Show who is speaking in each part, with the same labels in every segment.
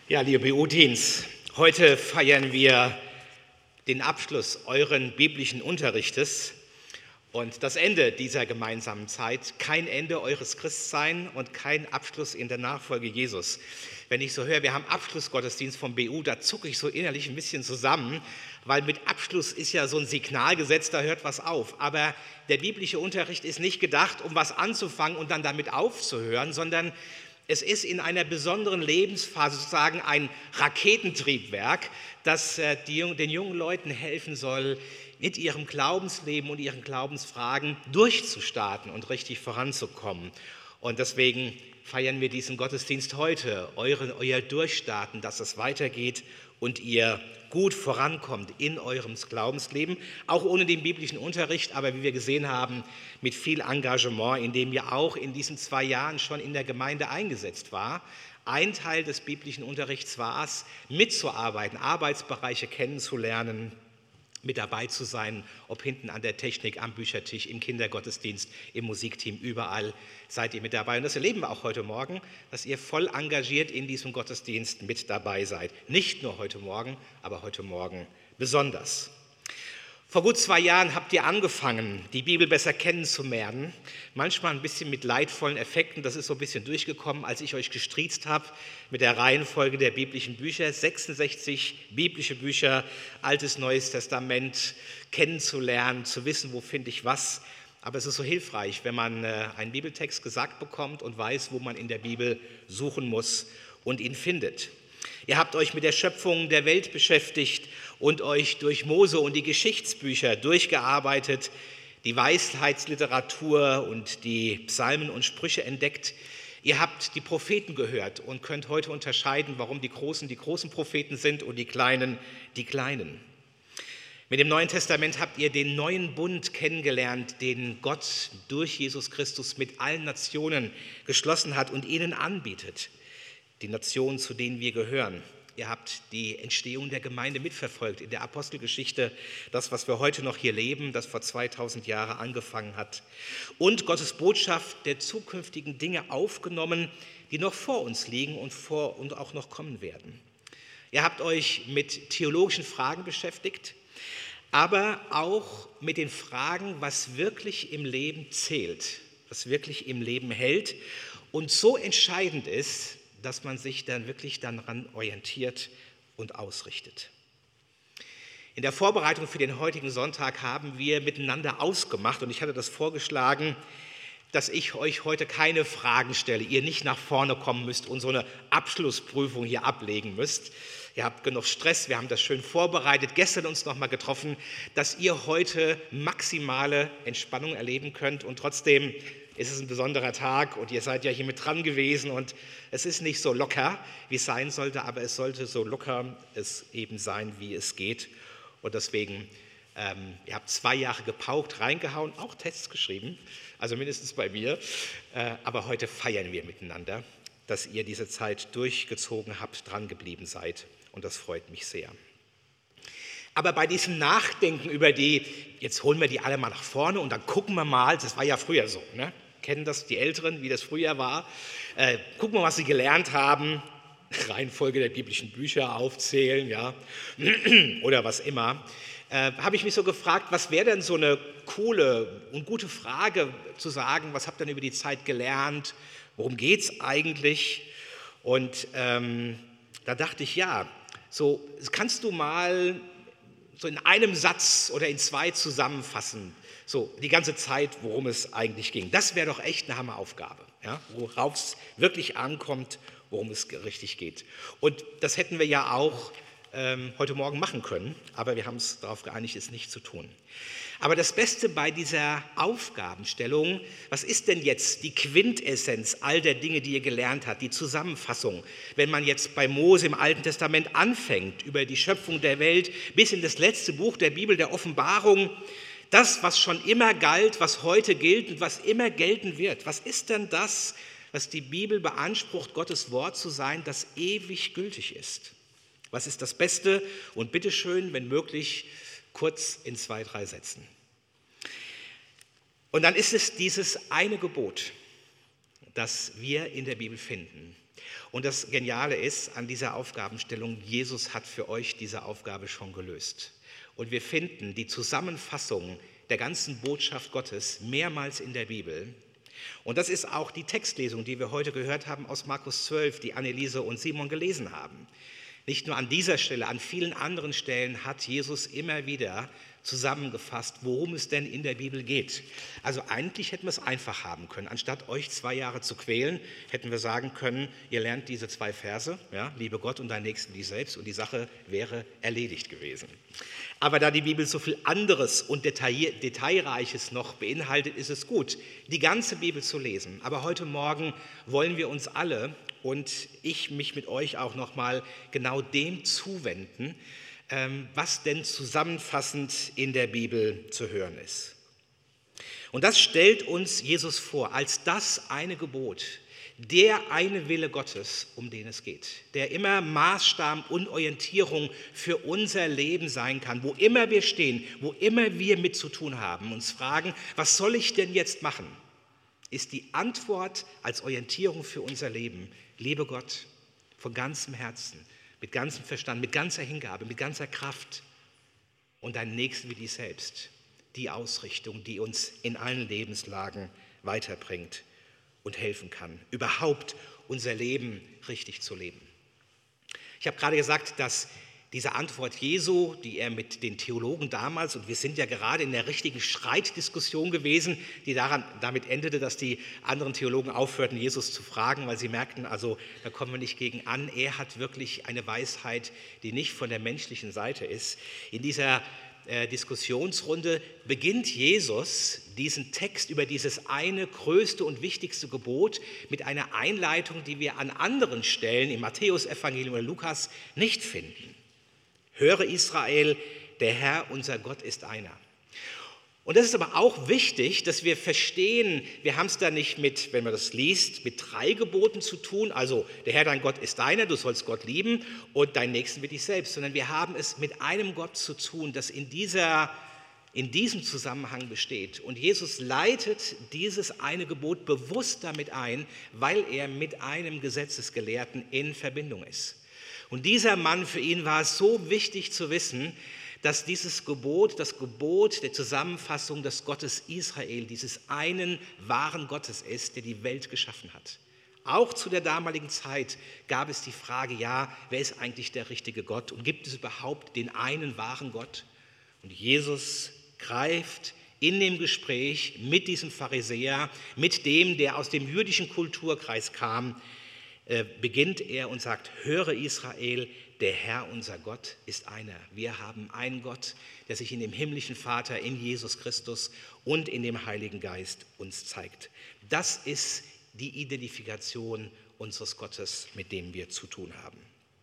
Speaker 1: Ja, liebe BU-Teens, heute feiern wir den Abschluss euren biblischen Unterrichtes und das Ende dieser gemeinsamen Zeit. Kein Ende eures Christsein und kein Abschluss in der Nachfolge Jesus. Wenn ich so höre, wir haben Abschlussgottesdienst vom BU, da zucke ich so innerlich ein bisschen zusammen, weil mit Abschluss ist ja so ein Signal gesetzt, da hört was auf. Aber der biblische Unterricht ist nicht gedacht, um was anzufangen und dann damit aufzuhören, sondern es ist in einer besonderen Lebensphase sozusagen ein Raketentriebwerk, das den jungen Leuten helfen soll, mit ihrem Glaubensleben und ihren Glaubensfragen durchzustarten und richtig voranzukommen. Und deswegen feiern wir diesen Gottesdienst heute, euer Durchstarten, dass es weitergeht und ihr gut vorankommt in eurem Glaubensleben, auch ohne den biblischen Unterricht, aber wie wir gesehen haben, mit viel Engagement, in dem ihr auch in diesen 2 Jahren schon in der Gemeinde eingesetzt war. Ein Teil des biblischen Unterrichts war es, mitzuarbeiten, Arbeitsbereiche kennenzulernen, mit dabei zu sein, ob hinten an der Technik, am Büchertisch, im Kindergottesdienst, im Musikteam, überall seid ihr mit dabei. Und das erleben wir auch heute Morgen, dass ihr voll engagiert in diesem Gottesdienst mit dabei seid. Nicht nur heute Morgen, aber heute Morgen besonders. Vor gut 2 Jahren habt ihr angefangen, die Bibel besser kennenzulernen. Manchmal ein bisschen mit leidvollen Effekten, das ist so ein bisschen durchgekommen, als ich euch gestriezt habe mit der Reihenfolge der biblischen Bücher. 66 biblische Bücher, Altes, Neues Testament, kennenzulernen, zu wissen, wo finde ich was. Aber es ist so hilfreich, wenn man einen Bibeltext gesagt bekommt und weiß, wo man in der Bibel suchen muss und ihn findet. Ihr habt euch mit der Schöpfung der Welt beschäftigt und euch durch Mose und die Geschichtsbücher durchgearbeitet, die Weisheitsliteratur und die Psalmen und Sprüche entdeckt. Ihr habt die Propheten gehört und könnt heute unterscheiden, warum die großen Propheten sind und die kleinen die kleinen. Mit dem Neuen Testament habt ihr den neuen Bund kennengelernt, den Gott durch Jesus Christus mit allen Nationen geschlossen hat und ihnen anbietet. Die Nationen, zu denen wir gehören. Ihr habt die Entstehung der Gemeinde mitverfolgt in der Apostelgeschichte, das, was wir heute noch hier leben, das vor 2000 Jahren angefangen hat. Und Gottes Botschaft der zukünftigen Dinge aufgenommen, die noch vor uns liegen und auch noch kommen werden. Ihr habt euch mit theologischen Fragen beschäftigt, aber auch mit den Fragen, was wirklich im Leben zählt, was wirklich im Leben hält und so entscheidend ist, dass man sich dann wirklich daran orientiert und ausrichtet. In der Vorbereitung für den heutigen Sonntag haben wir miteinander ausgemacht und ich hatte das vorgeschlagen, dass ich euch heute keine Fragen stelle, ihr nicht nach vorne kommen müsst und so eine Abschlussprüfung hier ablegen müsst. Ihr habt genug Stress, wir haben das schön vorbereitet, gestern uns nochmal getroffen, dass ihr heute maximale Entspannung erleben könnt und trotzdem ist es ein besonderer Tag und ihr seid ja hier mit dran gewesen und es ist nicht so locker, wie es sein sollte, aber es sollte so locker es eben sein, wie es geht. Und deswegen, ihr habt 2 Jahre gepaukt, reingehauen, auch Tests geschrieben, also mindestens bei mir, aber heute feiern wir miteinander, dass ihr diese Zeit durchgezogen habt, dran geblieben seid und das freut mich sehr. Aber bei diesem Nachdenken über jetzt holen wir die alle mal nach vorne und dann gucken wir mal, das war ja früher so, ne? Kennen das die Älteren, wie das früher war? Gucken wir, was sie gelernt haben, Reihenfolge der biblischen Bücher aufzählen, ja, oder was immer. Habe ich mich so gefragt, was wäre denn so eine coole und gute Frage zu sagen, was habt ihr denn über die Zeit gelernt, worum geht es eigentlich? Und da dachte ich, ja, so kannst du mal so in einem Satz oder in 2 zusammenfassen, so die ganze Zeit, worum es eigentlich ging. Das wäre doch echt eine Hammeraufgabe, ja? Worauf es wirklich ankommt, worum es richtig geht. Und das hätten wir ja auch heute Morgen machen können, aber wir haben uns darauf geeinigt, es nicht zu tun. Aber das Beste bei dieser Aufgabenstellung, was ist denn jetzt die Quintessenz all der Dinge, die ihr gelernt habt, die Zusammenfassung, wenn man jetzt bei Mose im Alten Testament anfängt, über die Schöpfung der Welt bis in das letzte Buch der Bibel, der Offenbarung, das, was schon immer galt, was heute gilt und was immer gelten wird. Was ist denn das, was die Bibel beansprucht, Gottes Wort zu sein, das ewig gültig ist? Was ist das Beste? Und bitteschön, wenn möglich, kurz in 2, 3 Sätzen. Und dann ist es dieses eine Gebot, das wir in der Bibel finden. Und das Geniale ist an dieser Aufgabenstellung, Jesus hat für euch diese Aufgabe schon gelöst. Und wir finden die Zusammenfassung der ganzen Botschaft Gottes mehrmals in der Bibel. Und das ist auch die Textlesung, die wir heute gehört haben aus Markus 12, die Anneliese und Simon gelesen haben. Nicht nur an dieser Stelle, an vielen anderen Stellen hat Jesus immer wieder zusammengefasst, worum es denn in der Bibel geht. Also eigentlich hätten wir es einfach haben können. Anstatt euch 2 Jahre zu quälen, hätten wir sagen können, ihr lernt diese 2 Verse, ja, liebe Gott und deinen Nächsten wie selbst, und die Sache wäre erledigt gewesen. Aber da die Bibel so viel anderes und Detailreiches noch beinhaltet, ist es gut, die ganze Bibel zu lesen. Aber heute Morgen wollen wir uns alle und ich mich mit euch auch nochmal genau dem zuwenden, was denn zusammenfassend in der Bibel zu hören ist. Und das stellt uns Jesus vor als das eine Gebot, der eine Wille Gottes, um den es geht, der immer Maßstab und Orientierung für unser Leben sein kann, wo immer wir stehen, wo immer wir mit zu tun haben, uns fragen, was soll ich denn jetzt machen? Ist die Antwort als Orientierung für unser Leben, liebe Gott, von ganzem Herzen, mit ganzem Verstand, mit ganzer Hingabe, mit ganzer Kraft und deinen Nächsten wie dich selbst. Die Ausrichtung, die uns in allen Lebenslagen weiterbringt und helfen kann, überhaupt unser Leben richtig zu leben. Ich habe gerade gesagt, dass diese Antwort Jesu, die er mit den Theologen damals, und wir sind ja gerade in der richtigen Streitdiskussion gewesen, die damit endete, dass die anderen Theologen aufhörten, Jesus zu fragen, weil sie merkten, also da kommen wir nicht gegen an. Er hat wirklich eine Weisheit, die nicht von der menschlichen Seite ist. In dieser Diskussionsrunde beginnt Jesus diesen Text über dieses eine größte und wichtigste Gebot mit einer Einleitung, die wir an anderen Stellen im Matthäusevangelium oder Lukas nicht finden. Höre Israel, der Herr, unser Gott ist einer. Und das ist aber auch wichtig, dass wir verstehen, wir haben es da nicht mit, wenn man das liest, mit 3 Geboten zu tun, also der Herr, dein Gott ist einer, du sollst Gott lieben und deinen Nächsten wie dich selbst, sondern wir haben es mit einem Gott zu tun, das in diesem Zusammenhang besteht. Und Jesus leitet dieses eine Gebot bewusst damit ein, weil er mit einem Gesetzesgelehrten in Verbindung ist. Und dieser Mann, für ihn war es so wichtig zu wissen, dass dieses Gebot, das Gebot der Zusammenfassung des Gottes Israel, dieses einen wahren Gottes ist, der die Welt geschaffen hat. Auch zu der damaligen Zeit gab es die Frage, ja, wer ist eigentlich der richtige Gott und gibt es überhaupt den einen wahren Gott? Und Jesus greift in dem Gespräch mit diesem Pharisäer, mit dem, der aus dem jüdischen Kulturkreis kam, beginnt er und sagt, höre Israel, der Herr, unser Gott, ist einer. Wir haben einen Gott, der sich in dem himmlischen Vater, in Jesus Christus und in dem Heiligen Geist uns zeigt. Das ist die Identifikation unseres Gottes, mit dem wir zu tun haben.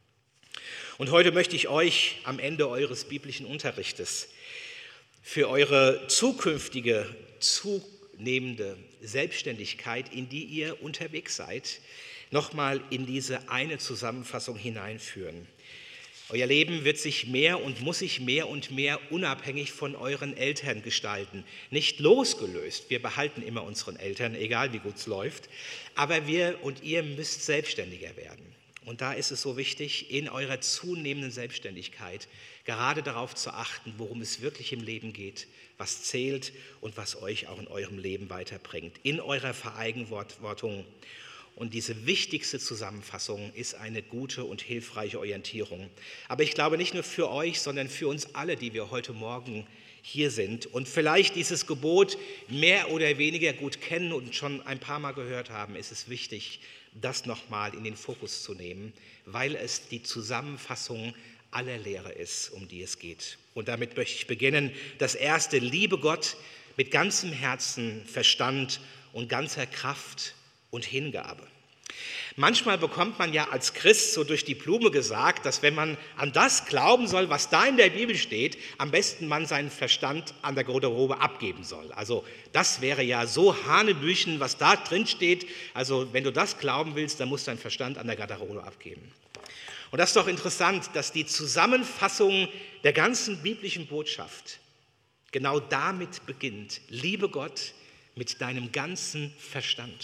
Speaker 1: Und heute möchte ich euch am Ende eures biblischen Unterrichtes für eure zukünftige, zunehmende Selbstständigkeit, in die ihr unterwegs seid, nochmal in diese eine Zusammenfassung hineinführen. Euer Leben wird sich mehr und muss sich mehr und mehr unabhängig von euren Eltern gestalten. Nicht losgelöst, wir behalten immer unseren Eltern, egal wie gut es läuft, aber wir und ihr müsst selbstständiger werden. Und da ist es so wichtig, in eurer zunehmenden Selbstständigkeit gerade darauf zu achten, worum es wirklich im Leben geht, was zählt und was euch auch in eurem Leben weiterbringt, in eurer Verantwortung. Und diese wichtigste Zusammenfassung ist eine gute und hilfreiche Orientierung. Aber ich glaube nicht nur für euch, sondern für uns alle, die wir heute Morgen hier sind und vielleicht dieses Gebot mehr oder weniger gut kennen und schon ein paar Mal gehört haben, ist es wichtig, das nochmal in den Fokus zu nehmen, weil es die Zusammenfassung aller Lehre ist, um die es geht. Und damit möchte ich beginnen. Das erste, liebe Gott mit ganzem Herzen, Verstand und ganzer Kraft und Hingabe. Manchmal bekommt man ja als Christ so durch die Blume gesagt, dass wenn man an das glauben soll, was da in der Bibel steht, am besten man seinen Verstand an der Garderobe abgeben soll. Also das wäre ja so Hanebüchen, was da drin steht. Also wenn du das glauben willst, dann musst du deinen Verstand an der Garderobe abgeben. Und das ist doch interessant, dass die Zusammenfassung der ganzen biblischen Botschaft genau damit beginnt. Liebe Gott mit deinem ganzen Verstand.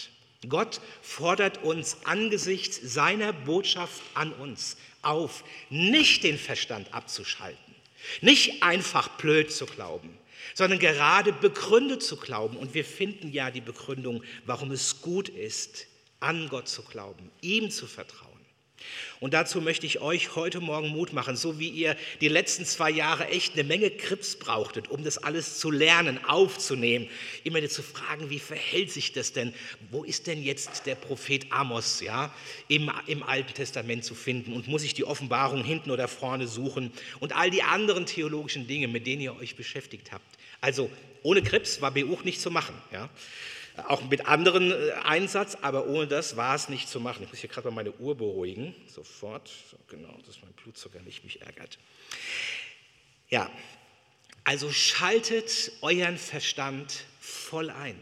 Speaker 1: Gott fordert uns angesichts seiner Botschaft an uns auf, nicht den Verstand abzuschalten, nicht einfach blöd zu glauben, sondern gerade begründet zu glauben. Und wir finden ja die Begründung, warum es gut ist, an Gott zu glauben, ihm zu vertrauen. Und dazu möchte ich euch heute Morgen Mut machen, so wie ihr die letzten 2 Jahre echt eine Menge Grips brauchtet, um das alles zu lernen, aufzunehmen, immer wieder zu fragen, wie verhält sich das denn? Wo ist denn jetzt der Prophet Amos, ja, im Alten Testament zu finden? Und muss ich die Offenbarung hinten oder vorne suchen? Und all die anderen theologischen Dinge, mit denen ihr euch beschäftigt habt. Also ohne Grips war BUch nicht zu machen, ja. Auch mit anderen Einsatz, aber ohne das war es nicht zu machen. Ich muss hier gerade mal meine Uhr beruhigen, sofort, so, genau, dass mein Blutzucker nicht mich ärgert. Ja, also schaltet euren Verstand voll ein,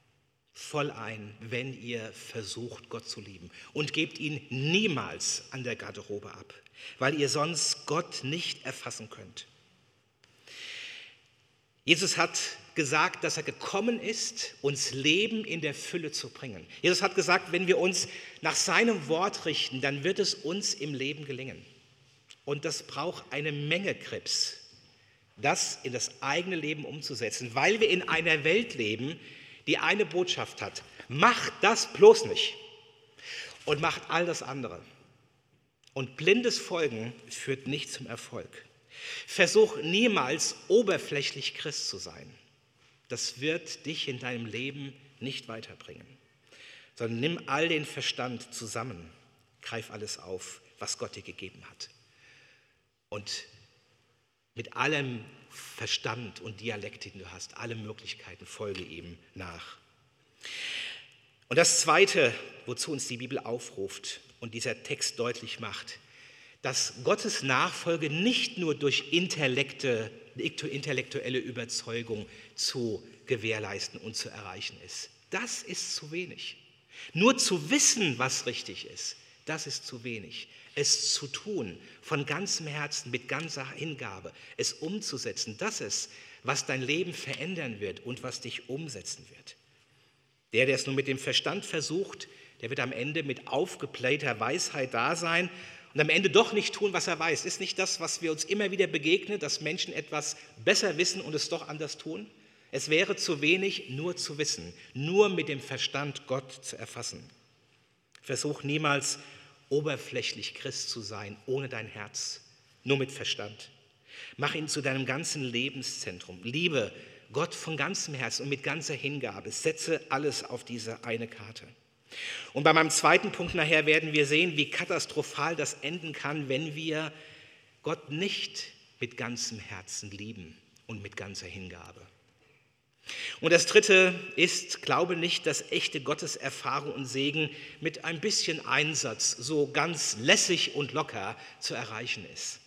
Speaker 1: wenn ihr versucht, Gott zu lieben. Und gebt ihn niemals an der Garderobe ab, weil ihr sonst Gott nicht erfassen könnt. Jesus hat gesagt, dass er gekommen ist, uns Leben in der Fülle zu bringen. Jesus hat gesagt, wenn wir uns nach seinem Wort richten, dann wird es uns im Leben gelingen. Und das braucht eine Menge Grips, das in das eigene Leben umzusetzen, weil wir in einer Welt leben, die eine Botschaft hat: Macht das bloß nicht und macht all das andere. Und blindes Folgen führt nicht zum Erfolg. Versuch niemals oberflächlich Christ zu sein. Das wird dich in deinem Leben nicht weiterbringen. Sondern nimm all den Verstand zusammen, greif alles auf, was Gott dir gegeben hat. Und mit allem Verstand und Dialekt, den du hast, alle Möglichkeiten, folge ihm nach. Und das Zweite, wozu uns die Bibel aufruft und dieser Text deutlich macht, dass Gottes Nachfolge nicht nur durch intellektuelle Überzeugung zu gewährleisten und zu erreichen ist. Das ist zu wenig. Nur zu wissen, was richtig ist, das ist zu wenig. Es zu tun, von ganzem Herzen, mit ganzer Hingabe, es umzusetzen, das ist, was dein Leben verändern wird und was dich umsetzen wird. Der es nur mit dem Verstand versucht, der wird am Ende mit aufgeblähter Weisheit da sein und am Ende doch nicht tun, was er weiß. Ist nicht das, was wir uns immer wieder begegnen, dass Menschen etwas besser wissen und es doch anders tun? Es wäre zu wenig, nur zu wissen, nur mit dem Verstand Gott zu erfassen. Versuch niemals oberflächlich Christ zu sein, ohne dein Herz, nur mit Verstand. Mach ihn zu deinem ganzen Lebenszentrum. Liebe Gott von ganzem Herzen und mit ganzer Hingabe. Setze alles auf diese eine Karte. Und bei meinem zweiten Punkt nachher werden wir sehen, wie katastrophal das enden kann, wenn wir Gott nicht mit ganzem Herzen lieben und mit ganzer Hingabe. Und das Dritte ist, glaube nicht, dass echte Gotteserfahrung und Segen mit ein bisschen Einsatz so ganz lässig und locker zu erreichen ist.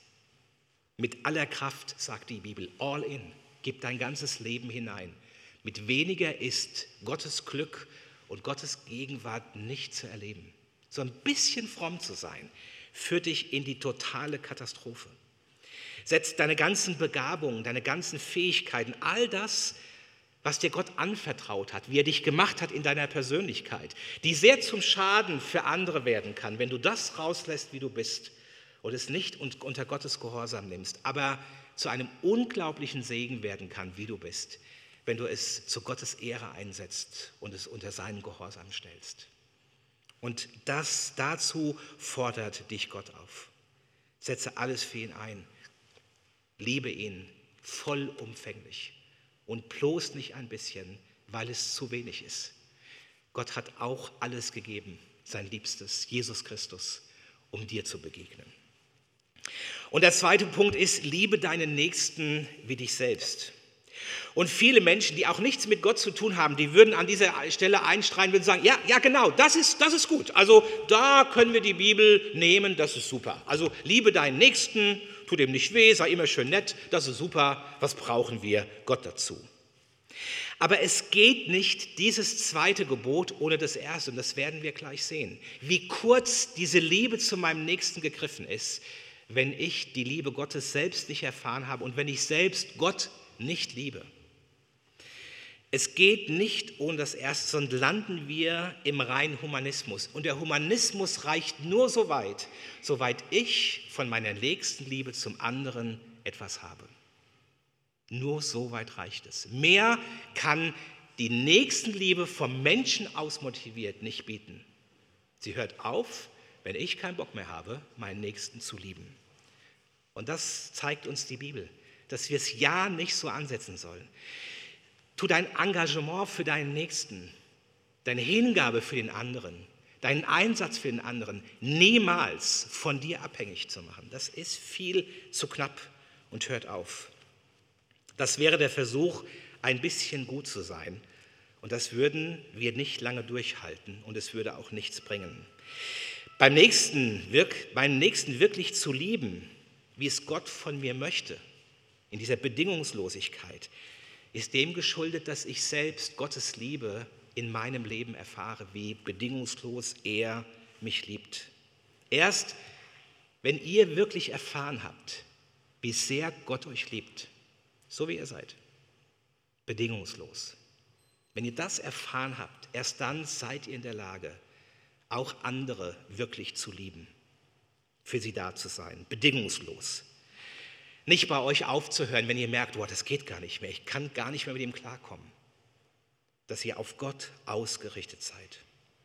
Speaker 1: Mit aller Kraft, sagt die Bibel, all in, gib dein ganzes Leben hinein. Mit weniger ist Gottes Glück und Gottes Gegenwart nicht zu erleben. So ein bisschen fromm zu sein, führt dich in die totale Katastrophe. Setz deine ganzen Begabungen, deine ganzen Fähigkeiten, all das, was dir Gott anvertraut hat, wie er dich gemacht hat in deiner Persönlichkeit, die sehr zum Schaden für andere werden kann, wenn du das rauslässt, wie du bist und es nicht unter Gottes Gehorsam nimmst, aber zu einem unglaublichen Segen werden kann, wie du bist, wenn du es zu Gottes Ehre einsetzt und es unter seinen Gehorsam stellst. Und dazu fordert dich Gott auf. Setze alles für ihn ein. Liebe ihn vollumfänglich und bloß nicht ein bisschen, weil es zu wenig ist. Gott hat auch alles gegeben, sein Liebstes, Jesus Christus, um dir zu begegnen. Und der zweite Punkt ist, liebe deinen Nächsten wie dich selbst. Und viele Menschen, die auch nichts mit Gott zu tun haben, die würden an dieser Stelle einstreuen und sagen, ja genau, das ist gut. Also da können wir die Bibel nehmen, das ist super. Also liebe deinen Nächsten, tu dem nicht weh, sei immer schön nett, das ist super. Was brauchen wir Gott dazu? Aber es geht nicht, dieses zweite Gebot ohne das erste, und das werden wir gleich sehen. Wie kurz diese Liebe zu meinem Nächsten gegriffen ist, wenn ich die Liebe Gottes selbst nicht erfahren habe und wenn ich selbst Gott nicht liebe. Es geht nicht ohne das Erste, sondern landen wir im reinen Humanismus. Und der Humanismus reicht nur so weit, soweit ich von meiner Nächstenliebe zum anderen etwas habe. Nur so weit reicht es. Mehr kann die Nächstenliebe vom Menschen aus motiviert nicht bieten. Sie hört auf, wenn ich keinen Bock mehr habe, meinen Nächsten zu lieben. Und das zeigt uns die Bibel, dass wir es ja nicht so ansetzen sollen. Tu dein Engagement für deinen Nächsten, deine Hingabe für den anderen, deinen Einsatz für den anderen niemals von dir abhängig zu machen. Das ist viel zu knapp und hört auf. Das wäre der Versuch, ein bisschen gut zu sein. Und das würden wir nicht lange durchhalten und es würde auch nichts bringen. Meinen Nächsten wirklich zu lieben, wie es Gott von mir möchte, in dieser Bedingungslosigkeit, ist dem geschuldet, dass ich selbst Gottes Liebe in meinem Leben erfahre, wie bedingungslos er mich liebt. Erst wenn ihr wirklich erfahren habt, wie sehr Gott euch liebt, so wie ihr seid, bedingungslos. Wenn ihr das erfahren habt, erst dann seid ihr in der Lage, auch andere wirklich zu lieben, für sie da zu sein, bedingungslos. Nicht bei euch aufzuhören, wenn ihr merkt, boah, das geht gar nicht mehr, ich kann gar nicht mehr mit ihm klarkommen. Dass ihr auf Gott ausgerichtet seid.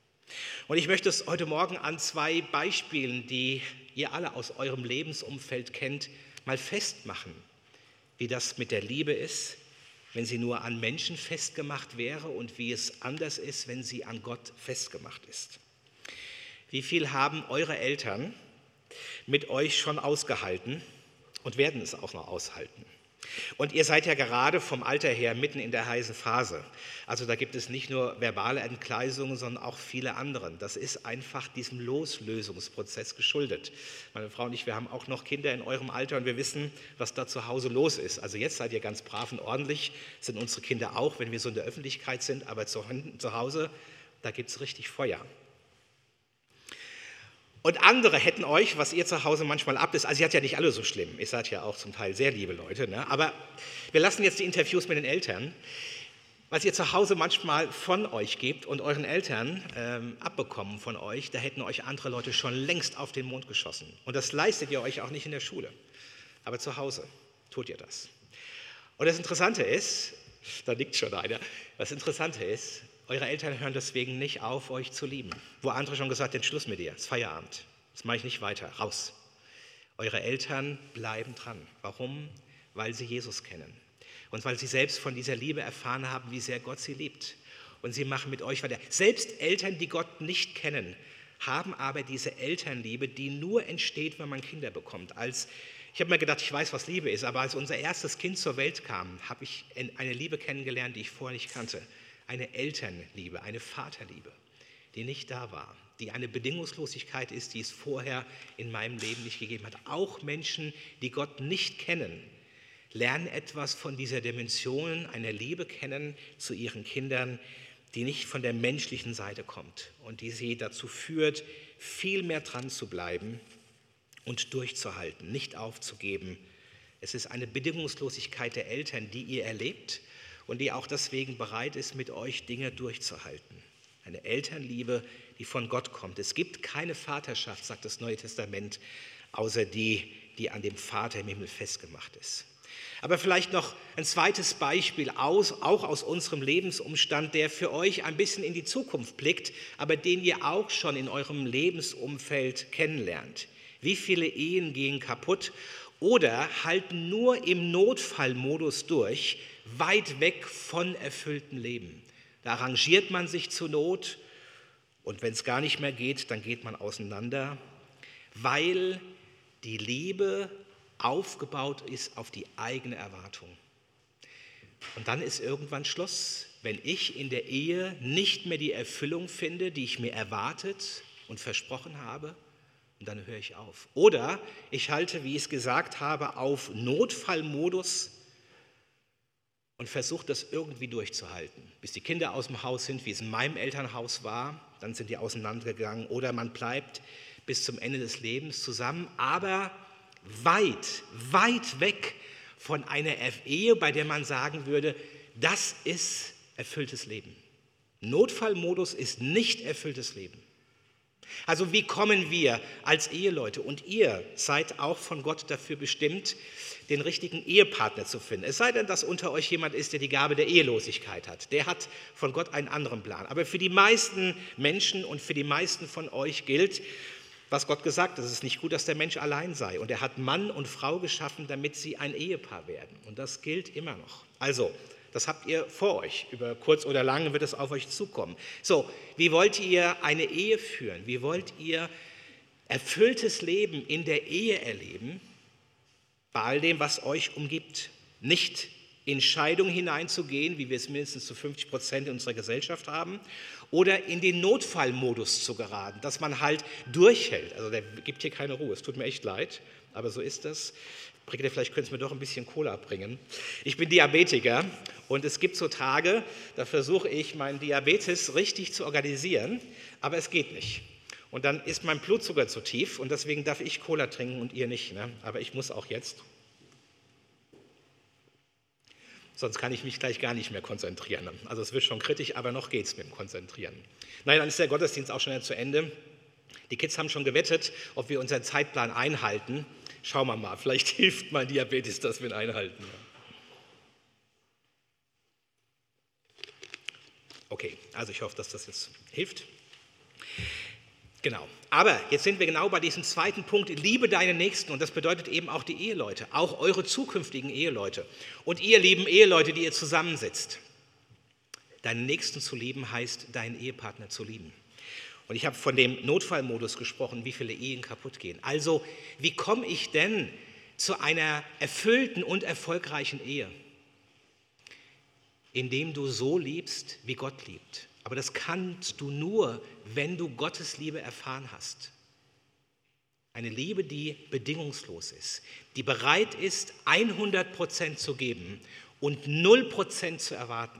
Speaker 1: Und ich möchte es heute Morgen an 2 Beispielen, die ihr alle aus eurem Lebensumfeld kennt, mal festmachen, wie das mit der Liebe ist, wenn sie nur an Menschen festgemacht wäre und wie es anders ist, wenn sie an Gott festgemacht ist. Wie viel haben eure Eltern mit euch schon ausgehalten und werden es auch noch aushalten? Und ihr seid ja gerade vom Alter her mitten in der heißen Phase. Also da gibt es nicht nur verbale Entgleisungen, sondern auch viele andere. Das ist einfach diesem Loslösungsprozess geschuldet. Meine Frau und ich, wir haben auch noch Kinder in eurem Alter und wir wissen, was da zu Hause los ist. Also jetzt seid ihr ganz brav und ordentlich, sind unsere Kinder auch, wenn wir so in der Öffentlichkeit sind, aber zu Hause, da gibt es richtig Feuer. Und andere hätten euch, was ihr zu Hause manchmal ablässt, also ihr seid ja nicht alle so schlimm, ihr seid ja auch zum Teil sehr liebe Leute, ne? Aber wir lassen jetzt die Interviews mit den Eltern, was ihr zu Hause manchmal von euch gebt und euren Eltern abbekommen von euch, da hätten euch andere Leute schon längst auf den Mond geschossen. Und das leistet ihr euch auch nicht in der Schule, aber zu Hause tut ihr das. Und das Interessante ist, da nickt schon einer, das Interessante ist, eure Eltern hören deswegen nicht auf, euch zu lieben. Wo andere schon gesagt haben, Schluss mit dir, es ist Feierabend, das mache ich nicht weiter, raus. Eure Eltern bleiben dran. Warum? Weil sie Jesus kennen. Und weil sie selbst von dieser Liebe erfahren haben, wie sehr Gott sie liebt. Und sie machen mit euch weiter. Selbst Eltern, die Gott nicht kennen, haben aber diese Elternliebe, die nur entsteht, wenn man Kinder bekommt. Ich habe mir gedacht, ich weiß, was Liebe ist, aber als unser erstes Kind zur Welt kam, habe ich eine Liebe kennengelernt, die ich vorher nicht kannte. Eine Elternliebe, eine Vaterliebe, die nicht da war, die eine Bedingungslosigkeit ist, die es vorher in meinem Leben nicht gegeben hat. Auch Menschen, die Gott nicht kennen, lernen etwas von dieser Dimension einer Liebe kennen zu ihren Kindern, die nicht von der menschlichen Seite kommt und die sie dazu führt, viel mehr dran zu bleiben und durchzuhalten, nicht aufzugeben. Es ist eine Bedingungslosigkeit der Eltern, die ihr erlebt und die auch deswegen bereit ist, mit euch Dinge durchzuhalten. Eine Elternliebe, die von Gott kommt. Es gibt keine Vaterschaft, sagt das Neue Testament, außer die, die an dem Vater im Himmel festgemacht ist. Aber vielleicht noch ein zweites Beispiel, auch aus unserem Lebensumstand, der für euch ein bisschen in die Zukunft blickt, aber den ihr auch schon in eurem Lebensumfeld kennenlernt. Wie viele Ehen gehen kaputt oder halten nur im Notfallmodus durch, weit weg von erfülltem Leben? Da arrangiert man sich zur Not und wenn es gar nicht mehr geht, dann geht man auseinander, weil die Liebe aufgebaut ist auf die eigene Erwartung. Und dann ist irgendwann Schluss, wenn ich in der Ehe nicht mehr die Erfüllung finde, die ich mir erwartet und versprochen habe, und dann höre ich auf. Oder ich halte, wie ich es gesagt habe, auf Notfallmodus und versuche das irgendwie durchzuhalten, bis die Kinder aus dem Haus sind, wie es in meinem Elternhaus war, dann sind die auseinandergegangen oder man bleibt bis zum Ende des Lebens zusammen, aber weit, weit weg von einer Ehe, bei der man sagen würde, das ist erfülltes Leben. Notfallmodus ist nicht erfülltes Leben. Also wie kommen wir als Eheleute, und ihr seid auch von Gott dafür bestimmt, den richtigen Ehepartner zu finden. Es sei denn, dass unter euch jemand ist, der die Gabe der Ehelosigkeit hat. Der hat von Gott einen anderen Plan. Aber für die meisten Menschen und für die meisten von euch gilt, was Gott gesagt hat: Es ist nicht gut, dass der Mensch allein sei. Und er hat Mann und Frau geschaffen, damit sie ein Ehepaar werden. Und das gilt immer noch. Also, das habt ihr vor euch. Über kurz oder lang wird es auf euch zukommen. So, wie wollt ihr eine Ehe führen? Wie wollt ihr erfülltes Leben in der Ehe erleben? Bei all dem, was euch umgibt. Nicht in Scheidung hineinzugehen, wie wir es mindestens zu 50% in unserer Gesellschaft haben, oder in den Notfallmodus zu geraten, dass man halt durchhält. Also der gibt hier keine Ruhe, es tut mir echt leid, aber so ist das. Brigitte, vielleicht könntest du mir doch ein bisschen Cola bringen. Ich bin Diabetiker und es gibt so Tage, da versuche ich, meinen Diabetes richtig zu organisieren, aber es geht nicht. Und dann ist mein Blutzucker zu tief und deswegen darf ich Cola trinken und ihr nicht. Ne? Aber ich muss auch jetzt. Sonst kann ich mich gleich gar nicht mehr konzentrieren. Also es wird schon kritisch, aber noch geht es mit dem Konzentrieren. Naja, dann ist der Gottesdienst auch schon zu Ende. Die Kids haben schon gewettet, ob wir unseren Zeitplan einhalten. Schauen wir mal, vielleicht hilft mein Diabetes, dass wir ihn einhalten. Okay, also ich hoffe, dass das jetzt hilft. Genau, aber jetzt sind wir genau bei diesem zweiten Punkt: Liebe deinen Nächsten, und das bedeutet eben auch die Eheleute, auch eure zukünftigen Eheleute. Und ihr lieben Eheleute, die ihr zusammensitzt, deinen Nächsten zu lieben heißt, deinen Ehepartner zu lieben. Und ich habe von dem Notfallmodus gesprochen, wie viele Ehen kaputt gehen. Also, wie komme ich denn zu einer erfüllten und erfolgreichen Ehe? Indem du so liebst, wie Gott liebt. Aber das kannst du nur, wenn du Gottes Liebe erfahren hast. Eine Liebe, die bedingungslos ist, die bereit ist, 100% zu geben und 0% zu erwarten.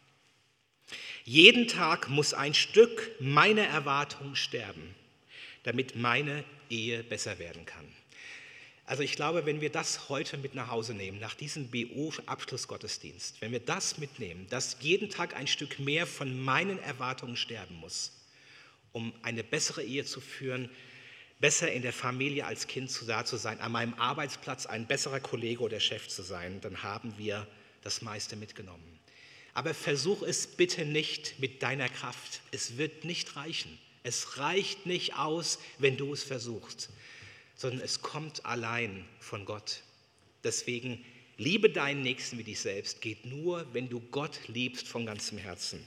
Speaker 1: Jeden Tag muss ein Stück meiner Erwartung sterben, damit meine Ehe besser werden kann. Also ich glaube, wenn wir das heute mit nach Hause nehmen, nach diesem BO-Abschlussgottesdienst, wenn wir das mitnehmen, dass jeden Tag ein Stück mehr von meinen Erwartungen sterben muss, um eine bessere Ehe zu führen, besser in der Familie als Kind da zu sein, an meinem Arbeitsplatz ein besserer Kollege oder Chef zu sein, dann haben wir das meiste mitgenommen. Aber versuch es bitte nicht mit deiner Kraft. Es wird nicht reichen. Es reicht nicht aus, wenn du es versuchst, sondern es kommt allein von Gott. Deswegen liebe deinen Nächsten wie dich selbst. Geht nur, wenn du Gott liebst von ganzem Herzen.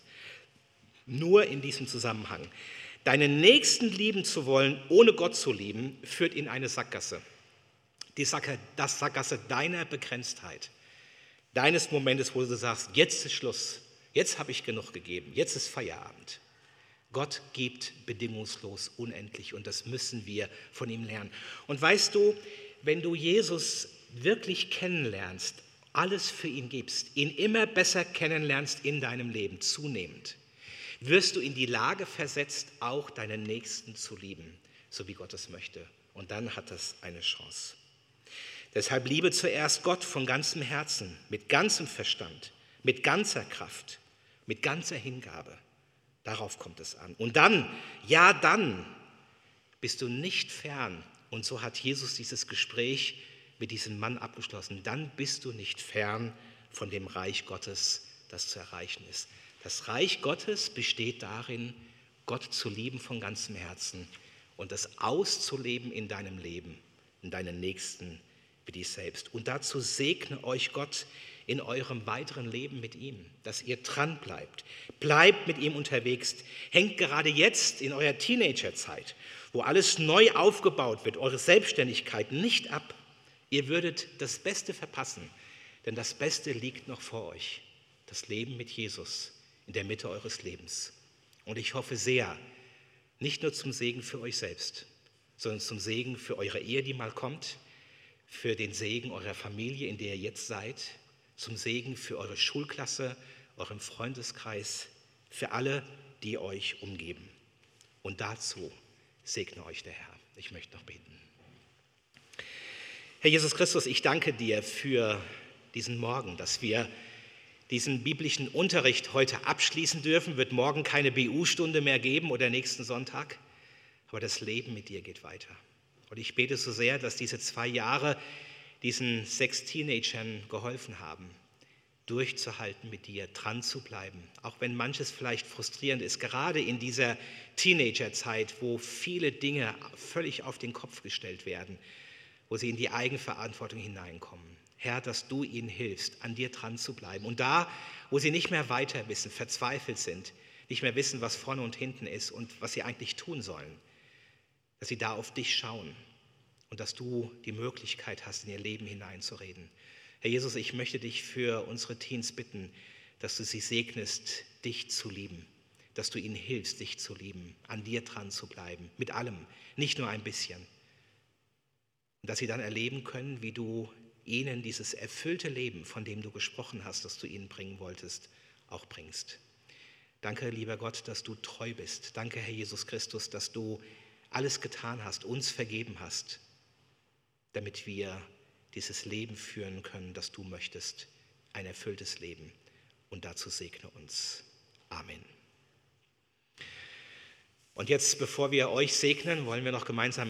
Speaker 1: Nur in diesem Zusammenhang. Deinen Nächsten lieben zu wollen, ohne Gott zu lieben, führt in eine Sackgasse. Die Sackgasse deiner Begrenztheit. Deines Momentes, wo du sagst, jetzt ist Schluss, jetzt habe ich genug gegeben, jetzt ist Feierabend. Gott gibt bedingungslos unendlich und das müssen wir von ihm lernen. Und weißt du, wenn du Jesus wirklich kennenlernst, alles für ihn gibst, ihn immer besser kennenlernst in deinem Leben, zunehmend, wirst du in die Lage versetzt, auch deinen Nächsten zu lieben, so wie Gott es möchte. Und dann hat das eine Chance. Deshalb liebe zuerst Gott von ganzem Herzen, mit ganzem Verstand, mit ganzer Kraft, mit ganzer Hingabe. Darauf kommt es an. Und dann, ja dann, bist du nicht fern. Und so hat Jesus dieses Gespräch mit diesem Mann abgeschlossen. Dann bist du nicht fern von dem Reich Gottes, das zu erreichen ist. Das Reich Gottes besteht darin, Gott zu lieben von ganzem Herzen und das auszuleben in deinem Leben, in deinen Nächsten wie dich selbst. Und dazu segne euch Gott in eurem weiteren Leben mit ihm, dass ihr dran bleibt. Bleibt mit ihm unterwegs. Hängt gerade jetzt in eurer Teenagerzeit, wo alles neu aufgebaut wird, eure Selbstständigkeit nicht ab. Ihr würdet das Beste verpassen, denn das Beste liegt noch vor euch. Das Leben mit Jesus in der Mitte eures Lebens. Und ich hoffe sehr, nicht nur zum Segen für euch selbst, sondern zum Segen für eure Ehe, die mal kommt, für den Segen eurer Familie, in der ihr jetzt seid, zum Segen für eure Schulklasse, euren Freundeskreis, für alle, die euch umgeben. Und dazu segne euch der Herr. Ich möchte noch beten. Herr Jesus Christus, ich danke dir für diesen Morgen, dass wir diesen biblischen Unterricht heute abschließen dürfen. Wird morgen keine BU-Stunde mehr geben oder nächsten Sonntag. Aber das Leben mit dir geht weiter. Und ich bete so sehr, dass diese 2 Jahre diesen 6 Teenagern geholfen haben, durchzuhalten mit dir, dran zu bleiben. Auch wenn manches vielleicht frustrierend ist, gerade in dieser Teenagerzeit, wo viele Dinge völlig auf den Kopf gestellt werden, wo sie in die Eigenverantwortung hineinkommen. Herr, dass du ihnen hilfst, an dir dran zu bleiben. Und da, wo sie nicht mehr weiter wissen, verzweifelt sind, nicht mehr wissen, was vorne und hinten ist und was sie eigentlich tun sollen, dass sie da auf dich schauen und dass du die Möglichkeit hast, in ihr Leben hineinzureden. Herr Jesus, ich möchte dich für unsere Teens bitten, dass du sie segnest, dich zu lieben, dass du ihnen hilfst, dich zu lieben, an dir dran zu bleiben, mit allem, nicht nur ein bisschen. Und dass sie dann erleben können, wie du ihnen dieses erfüllte Leben, von dem du gesprochen hast, das du ihnen bringen wolltest, auch bringst. Danke, lieber Gott, dass du treu bist. Danke, Herr Jesus Christus, dass du alles getan hast, uns vergeben hast, damit wir dieses Leben führen können, das du möchtest, ein erfülltes Leben. Und dazu segne uns. Amen. Und jetzt, bevor wir euch segnen, wollen wir noch gemeinsam